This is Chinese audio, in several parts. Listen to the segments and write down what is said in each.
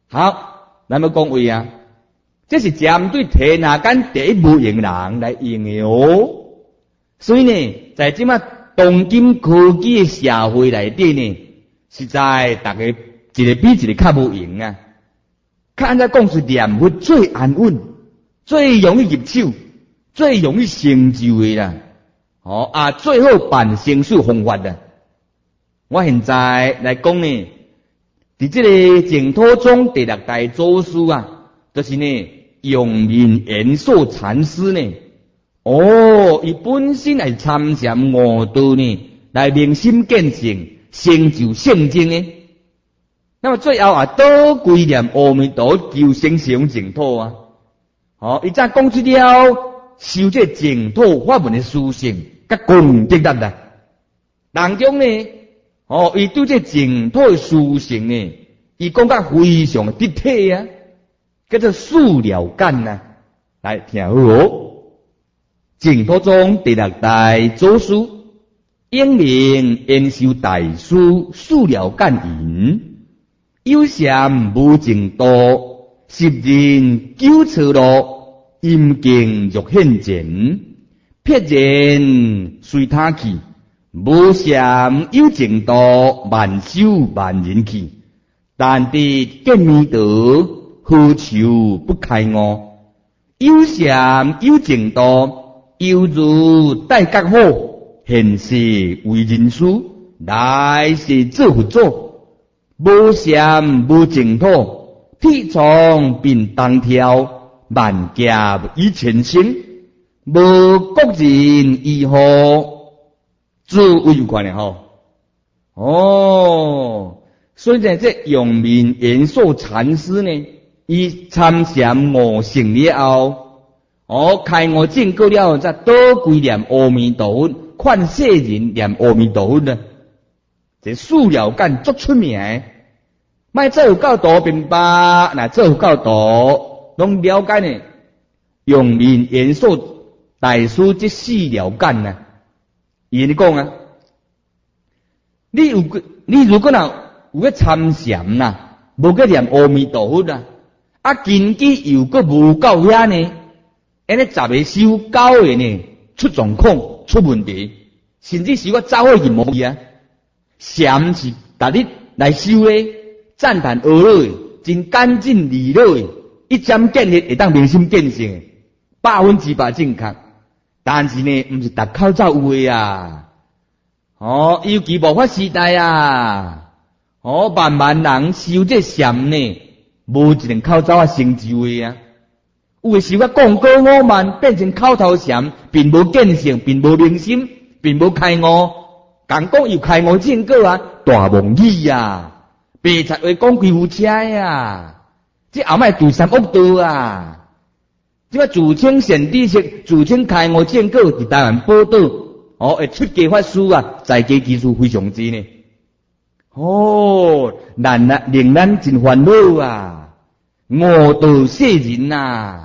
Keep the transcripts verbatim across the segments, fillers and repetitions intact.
好，咱要讲话啊，这是针对天下间第一无用人来用的哦。所以呢，在即马当今科技的社会内底呢，实在大家一个比一个较无用啊。较安怎讲是念佛最安稳、最容易入手、最容易成就的啦。哦啊，最好办成事方法啦。我现在来讲呢，伫这个净土宗第六代祖师啊，就是呢永明延寿禅师呢。哦，伊本身来参禅悟道呢，来明心见性，成就圣境呢。那么最后啊，倒归念阿弥陀求生成净土啊。哦，伊再讲出了修这净土法门的殊胜，甲功德力啦。当中呢，哦，伊对这净土的殊胜呢，伊讲甲非常的得体啊，叫做速了感啊。来听好哦。净土宗第六代祖师英明延寿大师速了感言：有禅无净土，十人九错路，阴境欲现前，撇然随他去。无禅有净土，万修万人去。但得见弥陀，何求不开悟？有禅有净土，犹如大觉好，现世为人师，来世做佛祖。无禅无净土，铁床变单挑，万劫以前生。无国人以何自为观的吼？哦，所以在这永明延寿禅师呢，伊参禅悟成了后。哦，开悟证果了后，再倒归念阿弥陀佛，劝世人念阿弥陀佛呢。这速了感足出名的，莫做有够多明白，那做有够多，拢了解呢。永明延寿大师这四了感呢，伊咧讲啊，你有你如果若有个参禅呐，无个念阿弥陀佛啊，啊，根基又个无够遐呢？安尼十个修九个呢出状况出问题，甚至是我走火入魔去啊！禅是逐日来修咧，赞叹学落诶，真干净利落诶，一针见血会当明心见性诶，百分之百正确。但是呢，毋是逐口罩有诶啊！哦，尤其末法时代啊，哦，万万人修这禅呢，无一个口罩啊成就诶啊！有诶时我讲过我慢变成口头禅，并无见性，并无明心，并无开悟。讲讲又开悟证果啊，大妄语啊！白贼话讲几副车啊！这后摆杜三恶道啊！这个自称善知识，自称开悟证果，伫台湾报道，哦，会出家法师啊，在家技术非常之呢。哦，咱啊，令咱真烦恼啊！误导世人呐、啊！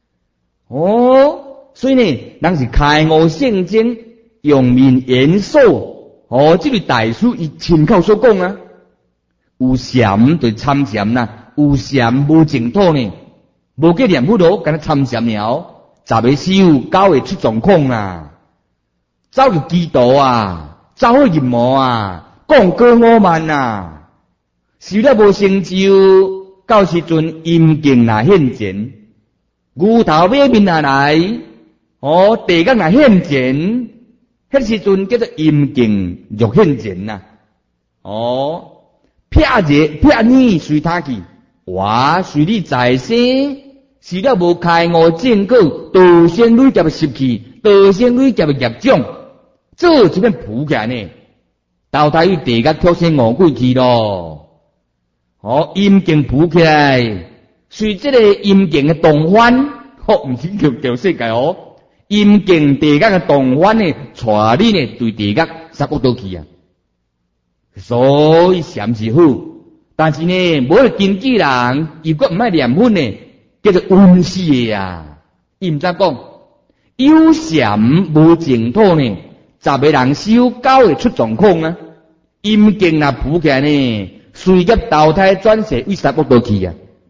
哦，所以呢，人是开悟圣经，永明延寿。哦，这位大师伊亲口所讲啊，有禅就参禅啦，有禅无净土呢，无个念佛罗，敢若参禅了，十个修九个出状况啦，走入歧途啊，走火入魔啊，讲过我慢啊，修了无成就，到时阵阴境若现前。牛头马面下来，哦，地角若现前，迄时阵叫做阴境欲现前呐。哦，撇日撇你随他去，我随你在生，是了无开悟证果，道先累劫失去，道先累劫业障，做一片铺起来呢，到台于地角脱身五鬼去咯。哦，阴境铺起来。随这个阴境的动翻，哦，唔是叫叫世界哦，阴境地角的动翻呢，带你呢对地角杀恶道去啊。所以禅是好，但是呢，无个根基人，如果唔爱念佛呢，叫做温死的啊。伊唔知讲，有禅无净土呢，十个人修九会出状况啊。阴境若铺起来呢，随业投胎转世为杀恶道去啊。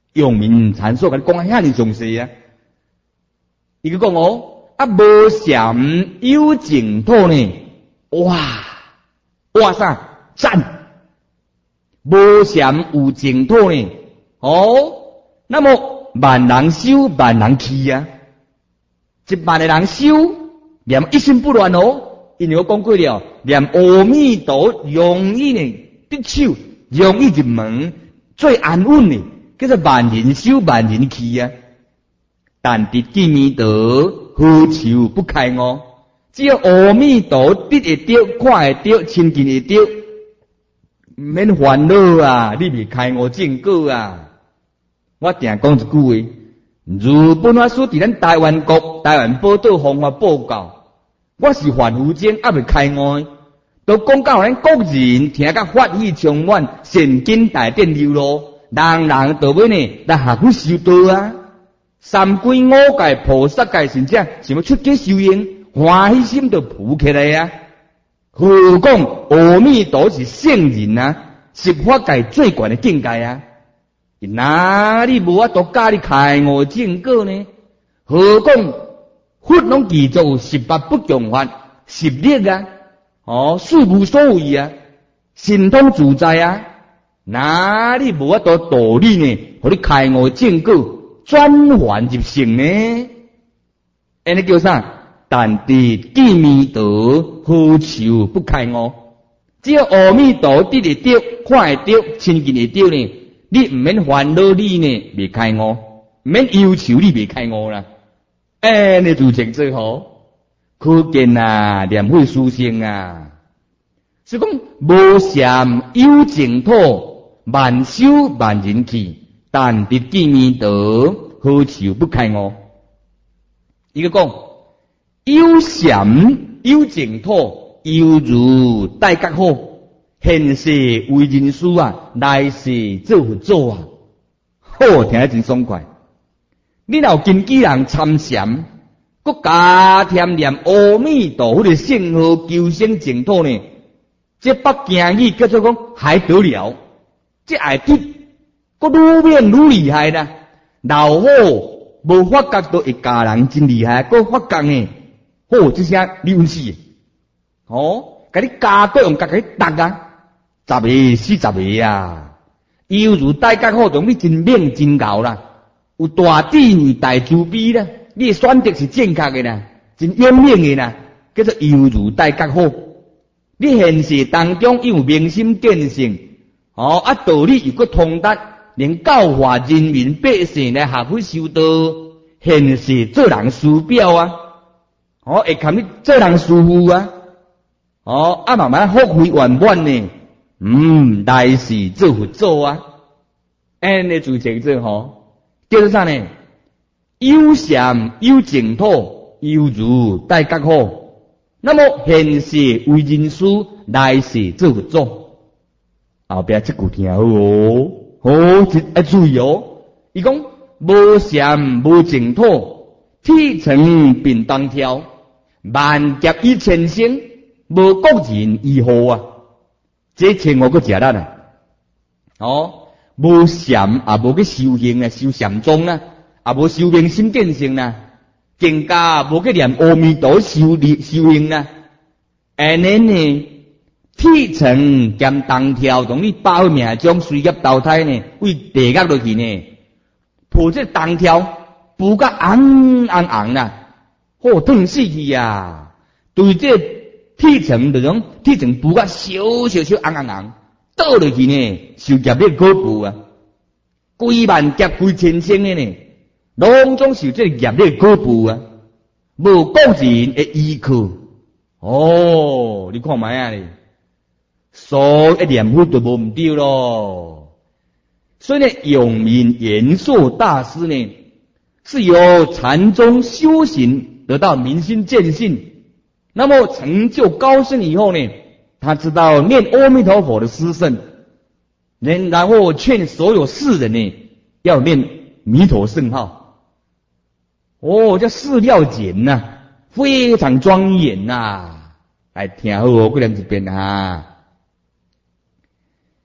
阳明禅师甲你讲啊遐尼详细啊。伊个讲哦，啊无禅有净土呢，哇哇啥赞！无禅有净土呢，哦，那么万人修万人去啊，一万个人修念一心不乱哦。因为我讲过了，念阿弥陀容易呢，得手容易入门，最安稳呢，叫做万人修万人去啊。但得见弥陀，何求不开悟？只要阿弥陀得会到，看会到，亲近会到，唔免烦恼啊！你未开悟正果啊！我定讲一句话：如本法师伫咱台湾国、台湾宝岛方法报告。我是凡夫精，还未开悟，都讲到咱国人听甲法喜充满，善根大典流露，人人到尾呢来下去修道啊！三归五戒、菩萨戒甚至想要出家修行，欢喜心就浮起来啊！何况阿弥陀是圣人啊，十法界最悬的境界啊！哪里无法度教你开悟正果呢？何况佛拢记做十八不共法，十力啊，哦，事无所为啊，神通自在啊，哪里无法度道理呢？互你开悟正果，转凡入圣呢？安尼叫啥？但得见弥陀，何求不开悟？只要阿弥陀得会到，看会到，亲近会到呢，你唔免烦恼你呢未开悟，唔免忧愁你未开悟啦。哎，你做成最好，可见啊，念佛殊胜啊！是讲无禅有净土，万修万人去，但得见弥陀，何求不开悟？伊个讲有禅有净土，犹如大觉好，现世为人师啊，来世做佛祖啊，好听得真爽快。你若经纪人参禅，佮加添念阿弥陀佛的圣号求生净土呢？这北京语叫做讲还得了，这爱得，佮愈变愈厉害啦。老好无法觉都会教人真厉害，佮发觉呢，好这些你运气哦，甲你加个用甲你搭啊，十个四十个啊，犹如大家好同你真猛真牛啦。有大智慧大慈悲啦，你的选择是正确的啦，真严明的啦，叫做犹如大觉好。你现实当中又有明心见性，哦啊道理又佫通达，连教化人民百姓来下去修道，现实做人师表啊，哦会看你做人师傅啊，哦啊慢慢福慧圆满呢，嗯来世做佛祖啊，安尼做成最好。叫做啥呢？有禅有净土，犹如大觉好。那么现世为人师，来世做佛祖。后壁这句听好哦，好一一注意哦。伊讲无禅无净土，铁成便当挑，万劫以前生，无国人以后啊。这千我个食力啊，哦。无禅也无去修行啊，修禅宗啊，也无修明心见性啊，更加无去念阿弥陀修理修行啊。安尼呢，铁层兼当跳，同你报命中随业投胎呢，为地狱落去呢，抱这当跳，不甲红红红啦，好痛死去啊！对这铁层这种铁层不甲小小小红红红。倒落去呢，受业力可怖啊！几万劫几千生的呢，拢总受这业力可怖啊！无个人的依靠，哦，你看卖啊哩，所以念佛就无唔对咯。所以呢，永明延寿大师呢，是由禅宗修行得到明心见性，那么成就高僧以后呢？他知道念阿弥陀佛的师圣，然后劝所有世人呢要念弥陀圣号。哦，这事要简呐、啊，非常庄严呐、啊。来听好我过两一遍啊。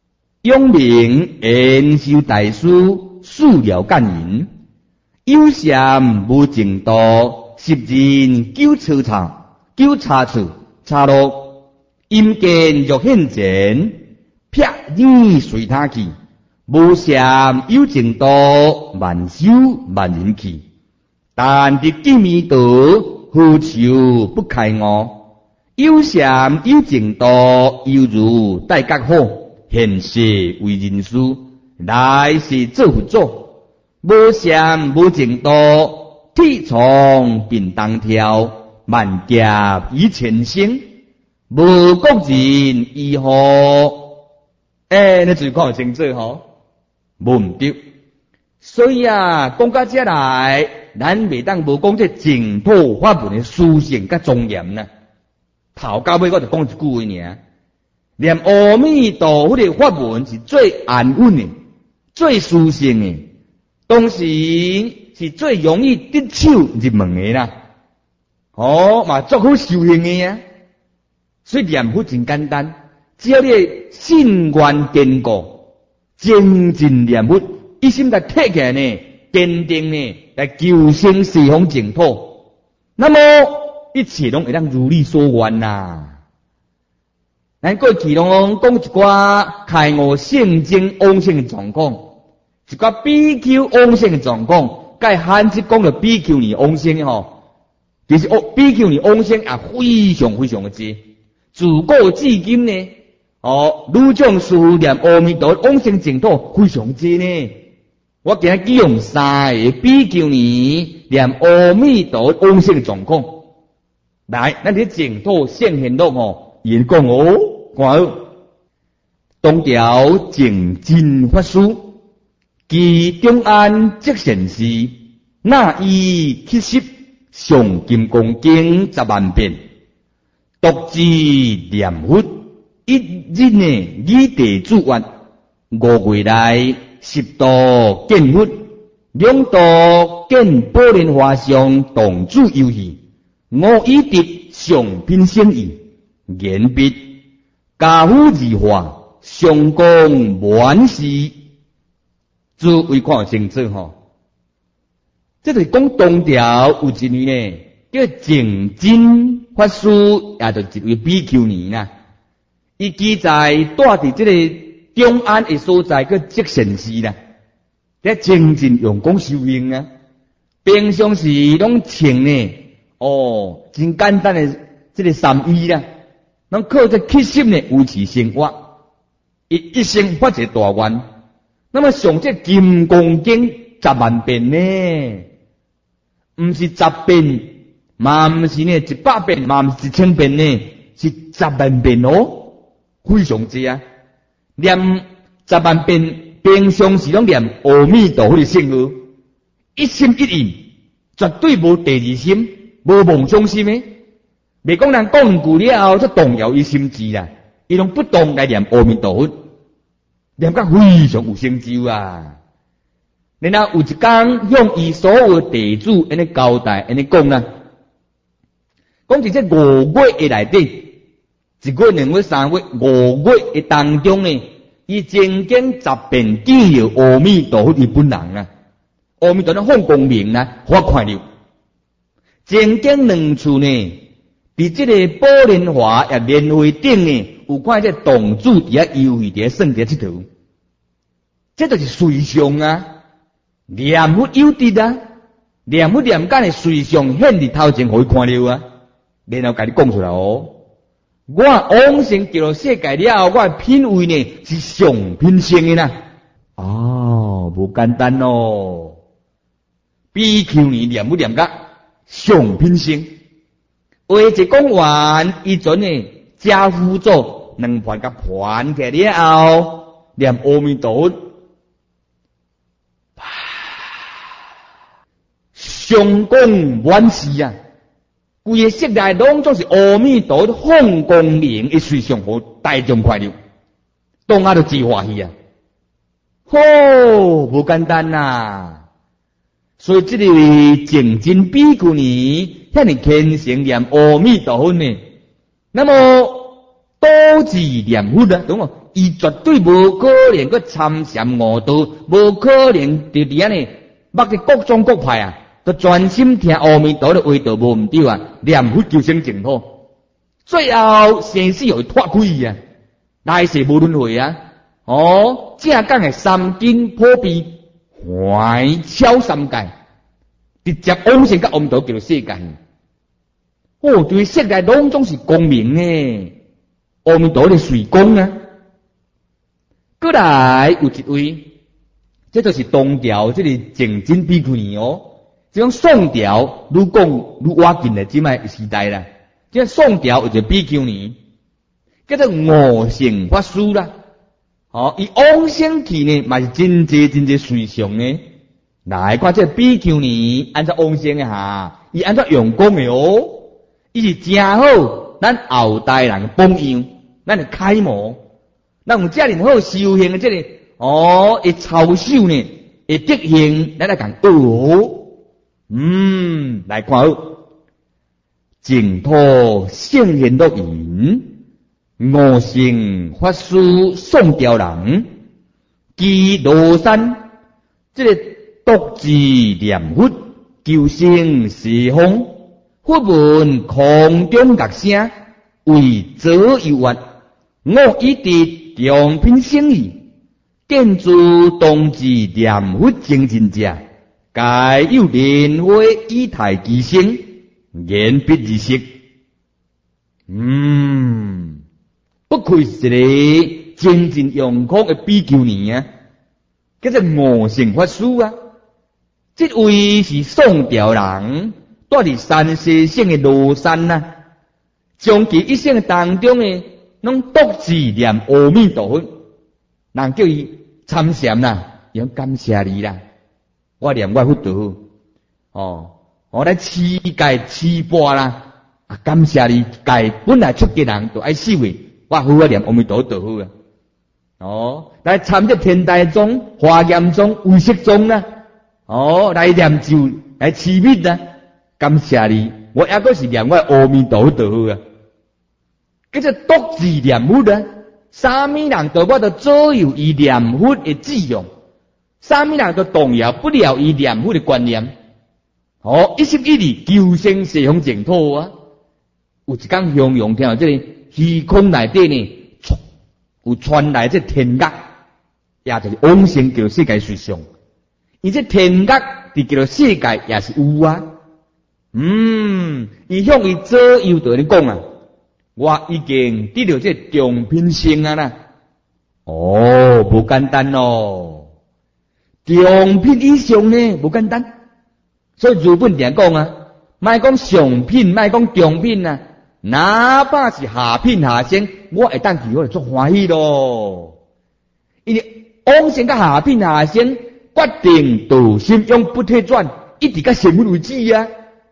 永明延寿大师素了干言：有禅无净土，十人九车叉，九叉处叉路，阴间若现前，撇耳随他去。无禅有净土，万修万人去。但得见弥陀，何求不开悟？有禅有净土，犹如大觉好。现世为人师，来世做佛祖。无禅无净土，铁床便当跳，万劫以前生。无国人如何？哎，你最看清楚吼，无唔对。所以啊，讲到这来，咱袂当无讲这净土法门的殊胜甲庄严呐。头到尾我就讲一句话尔。念阿弥陀佛的法门是最安稳的、最殊胜的，当时是最容易得手入门的啦。哦，嘛足好修行的啊。所以念佛真简单，只要你信愿坚固，精进念佛，一心来贴起来呢，坚定呢来求生西方净土，那么一切拢会当如你所愿呐。咱过去拢讲一寡开悟圣经往生的状况，一寡比丘往生的状况，该罕只讲了比丘尼往生的吼，其实哦比丘尼往生也非常非常的多，自古至今呢，哦女众师念阿弥陀往生净土非常多呢。我今日只用三个比丘尼念阿弥陀往生的状况，来，咱伫净土圣贤录吼，伊讲哦。看，东条净真法师，其中安即善事，那以七十上金刚经十万遍，独自念佛，一日呢以地主愿，五月来十度见佛，两度见宝莲花上同主游戏，五一得上品生意，言必。家父二化，上讲万事，诸位看清楚吼。这就是讲东条有一位呢，叫净真法师，也就是一位比丘尼啦。伊记载住伫这个中安的所在，叫积善寺啦。在精进用功修行啊，平常时拢穿呢，哦，真简单的这个衫衣啦。咱靠这七心呢维持生活，伊一生发一大愿。那么上这金刚经十万遍呢，唔是十遍，嘛唔是呢一百遍，嘛唔是一千遍呢，是十万遍哦，非常多啊！念十万遍，平常时拢念阿弥陀佛的圣号，一心一意，绝对无第二心，无梦想心的。未讲人讲句了后，则动摇伊心智啦。伊拢不动来念阿弥陀佛，念甲非常有成就啊！然后有一天向伊所有地主安尼交代，安尼讲啦，讲伫这五月的内底，一月、两月、三月，五月的当中呢，伊曾经十遍见了阿弥陀佛的本人啊，阿弥陀佛放光明啦，发快乐，曾经两处呢。伫这个宝莲华也莲花顶呢，有看这洞主伫遐游戏伫遐耍伫佚佗，这就是随相啊，念佛有得啊，念佛念间的随相显伫头前，互伊看了啊，然后甲你讲出来哦。我往生极乐世界了后，我的品位呢是上品性的啦。哦，无简单哦，比丘尼念佛念甲上品性。话一讲完，伊阵呢，家父祖两盘甲盘起了后，念阿弥陀佛，上供万事啊！规个室内拢总是阿弥陀佛放光明的随上好大众快乐，当下就自欢喜啊！吼、哦，无简单呐、啊！所以这个位净真比丘尼，遐尼虔诚念阿弥陀佛呢。那么多自念佛啊，懂无？伊绝对无可能去参禅悟道，无可能就伫安尼，捌个各种各派啊，都专心听阿弥陀的话道，无毋对啊，念佛求生净土，最后生死会脱开啊，来世无轮回啊！哦，正讲的三经普遍，怀超三界，直接往生到阿弥陀叫做世界。哦，对世界拢总是光明呢，阿弥陀的随光啊。过来有一位，这就是东调，这个净真比丘尼哦。这种宋调，愈讲愈挖近了，即卖时代啦。这宋调有一个比丘尼，叫做悟性法师啦。哦，伊往生去呢，嘛是真济真济随从呢。来看这比丘尼安怎往生的哈？伊安怎用功的哦？伊是真好，咱后代人榜样，咱的楷模。咱有遮尔好修行的这个哦，会操守呢，会德行，咱来讲哦。嗯，来看好，净土圣贤录引，悟性法师宋调人，基罗山，这个独自念佛，求生西方，佛闻空中乐声，为左右弯，我一直。良品生意，建筑当自念佛精进者，该有莲花以台其生，言必而实。嗯，不愧是一个精进用功的比丘尼啊，叫做悟性法师啊。这位是宋调人，住伫山西省的罗山啊，将其一生当中呢。拢独自念阿弥陀佛，人叫伊参禅啦，讲感谢你啦，我念我佛道，哦，我来乞丐乞钵啦，啊，感谢你，该本来出家人都爱死为，我好我念阿弥陀道好啊，哦，来参这天台宗、华严宗、唯识宗啦，哦，来念咒，来持密啦，感谢你，我抑个是念我阿弥陀道好啊。叫做独自念佛啊！啥物人都我都左右伊念佛的志向，啥物人都动摇不了伊念佛的观念。哦，一心一意求生西方净土啊！有一天形容听到这个虚空内底呢，有传来这天乐，也就是往生叫世界随上。而这天乐伫叫世界也是有啊。嗯，伊向伊左右对你讲啊。我已经得到这中品性啊啦！哦，不简单哦，中品以上呢，不简单。所以日本人讲啊，莫讲上品，莫讲中品啊，哪怕是下品下生，我会当去我就足欢喜咯。因为往生甲下品下生，决定道心永不退转，一直到成佛为止啊！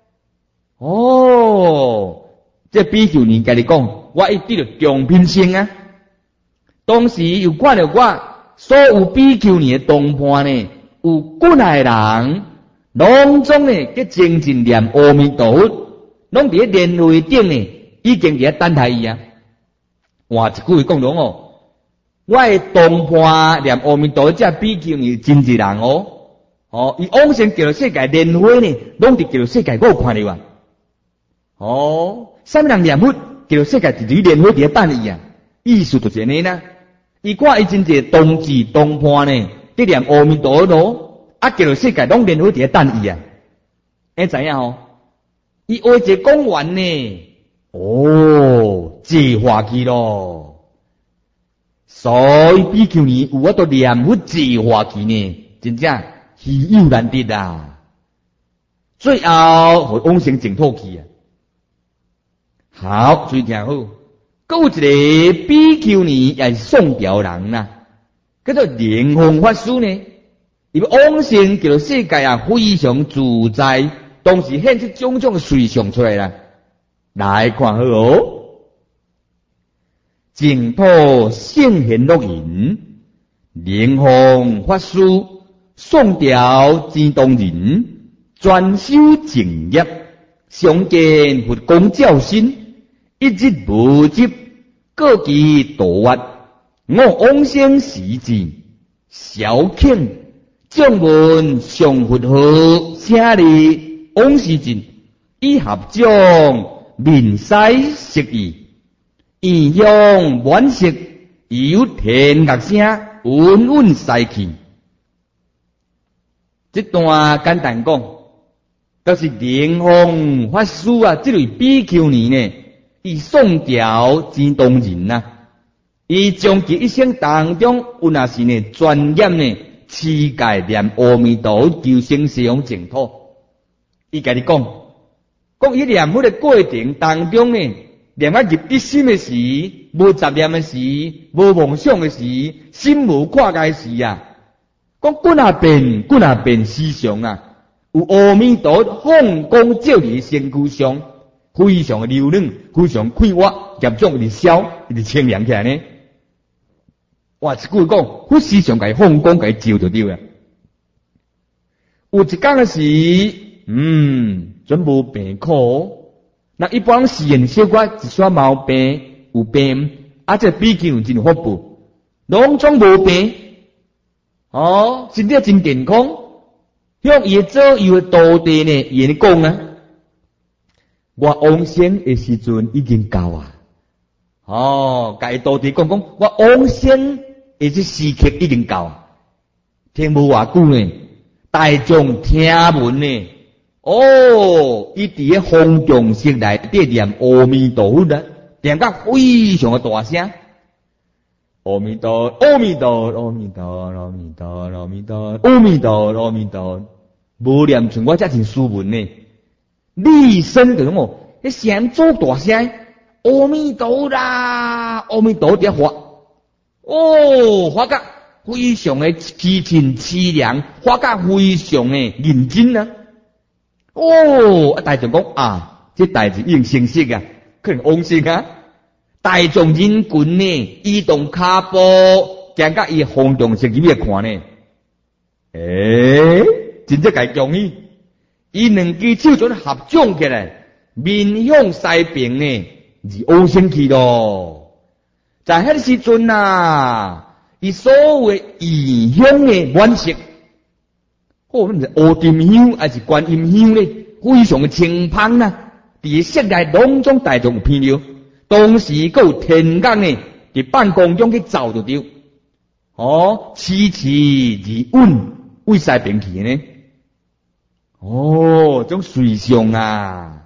哦。这比丘尼甲你讲，我一直着中品性啊。当时又看到我所有比丘尼的同伴呢，有几来人，拢总呢去精进念阿弥陀佛，拢伫咧莲花顶呢，已经伫咧等待伊啊。换一句话讲讲哦，我的同伴念阿弥陀佛，这比丘尼真济人哦，哦，伊往生叫做世界莲花呢，拢伫叫做世界我有看到啊。哦。啥物人念佛，叫世界一直莲花伫咧等伊啊！意思就是安尼啦。伊看伊真济同志同伴呢，伫念阿弥陀佛，啊，叫世界拢莲花伫咧等伊啊！你知影吼？伊话一讲完呢，哦，坐化去咯。所以比丘尼有法度念佛坐化去呢，真正稀有难得啊！最后会往生净土去啊！好，注意听好。还有一个比丘尼也是宋调人呐、啊，叫做灵峰法师呢。伊往生叫做世界啊，非常自在，当时显出种种的随想出来啦。来看好哦，净土圣贤录引，灵峰法师宋调之当人，专修净业，常见佛光照身。一日无执， 各其道法，我往生时至，小庆将闻上佛号，舍利往时尽，以合将面西色意，异香满色，有天乐声，稳稳西去。这段简单讲，就是莲峰法师啊，这类比丘尼呢，伊宋朝真动人呐、啊，伊将其一生当中有那是呢专业呢持戒念阿弥陀求生西方净土。伊甲你讲，讲伊念佛的过程当中呢，念啊入一心的时，无杂念的时，无妄想的时，心无挂碍时啊。讲滚啊变，滚啊变思想啊，有阿弥陀放光照伫身躯上，非常的柔软，非常快活，业障一直消，一直清凉起来呢。哇，一句讲，佛思想甲伊放光，甲伊照就对了。有一天的时，嗯，准无病苦，那一般实验小可一撮毛病，有病，啊，这比丘真有福报，拢总无病。哦，身体真健康，向伊左右的徒弟呢，伊安尼讲啊，我往生的时阵已经到啊。哦，甲伊徒弟讲讲，我往生的这时刻已经到啊。听无偌久呢，大众听闻呢，哦，伊伫个方丈室内底念阿弥陀佛啊，念甲非常的大声。阿弥陀，阿弥陀，阿弥陀，阿弥陀，阿弥陀，阿弥陀，阿弥陀，无念像我这真斯文呢。立身就讲哦，迄声做大声，阿弥陀啦，阿弥陀伫发，哦，发觉非常的凄清凄凉，发觉非常的认真啊。哦，大众讲啊，这代志已经成熟啊，可能往生啊。大众人群呢，移动脚步，行到伊方丈室里面看呢。诶、欸，真正该容易，伊两支手掌合掌起来，面向西边呢，是往生去咯。在迄个时阵啊，伊所谓异香的满色，哦，那是乌沉香还是观音香呢？非常的清芳呐，伫室内拢总大众有偏了。当时佫有天眼呢，伫半空中去走就对。哦，痴痴而稳，为西边去呢？哦，种随相啊，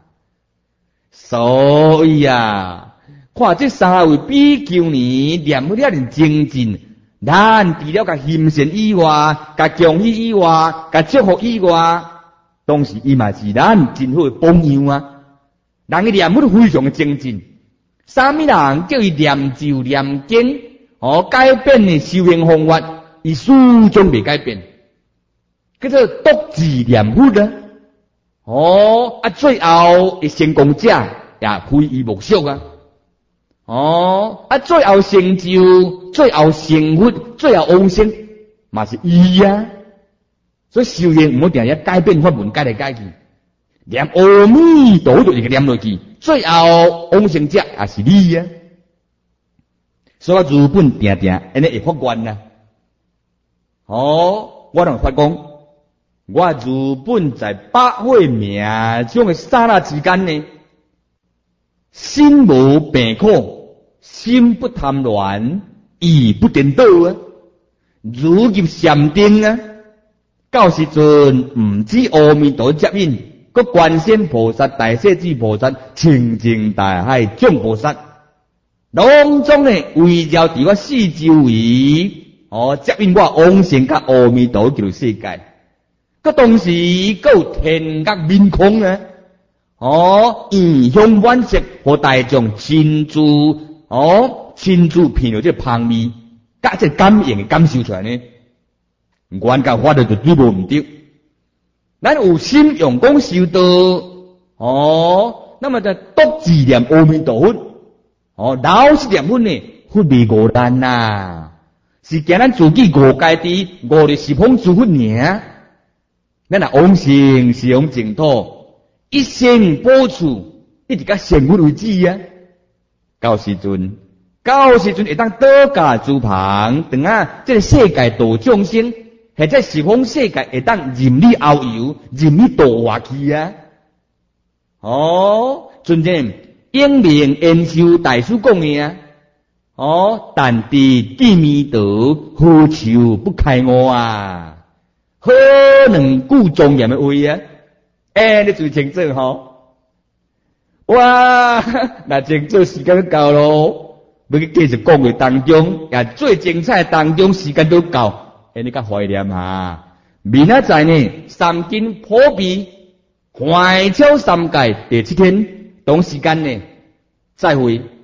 所以啊，看这三位比丘尼念了了精进，咱除了甲欣赏以外，甲恭喜以外，甲祝福以外，当时伊嘛是咱真好的榜样啊。人个念佛非常的精进。啥物人叫伊念咒念经，哦，改变的修行方法，伊始终未改变，叫做独自念佛啊。哦，啊，最后的成功者也非伊莫属啊。哦，啊，最后成就，最后成佛，最后往生，嘛是伊啊。所以修行唔好定定改变法门，改来改去。念阿弥陀就一个念落去，最后往生者也是你啊。所以日本定定安尼会发愿啊。哦，我能发讲，我日本在百会命中的刹那之间呢，心无病苦，心不贪恋，意不颠倒啊，如入禅定啊。到时阵唔止阿弥陀接引。个观世菩萨、大势至菩萨、清净大海众菩萨，拢总呢围绕伫我四周围，哦，接引我往生甲阿弥陀佛世界。个同时，个有天觉面孔啊，哦，异香满色，和大众亲自哦亲自品了这香味，甲这感应感受出来呢。原教法律就对无唔对。咱有心用功修道，哦，那么就独自念阿弥陀佛，哦，老是念佛呢，佛未误咱呐，是叫咱自己误解的，误的是碰诸佛尔。咱若往生是用净土，一生保持，一直甲成佛为止啊。到时阵到时阵会当倒驾诸旁，等啊，这个世界度众生，或者十方世界会当任你遨游，任你度化去啊！哦，尊正英明延寿大师讲的啊！哦，但知见弥道，何求不开我啊！好两句庄严的话啊！哎，你最清楚吼！哇，那清楚时间都到咯。要去继续讲的当中，也最精彩的当中，时间都到，哎，你较怀念哈。明仔载呢，三经普遍，怀敲三界第七天，同时间呢，再会。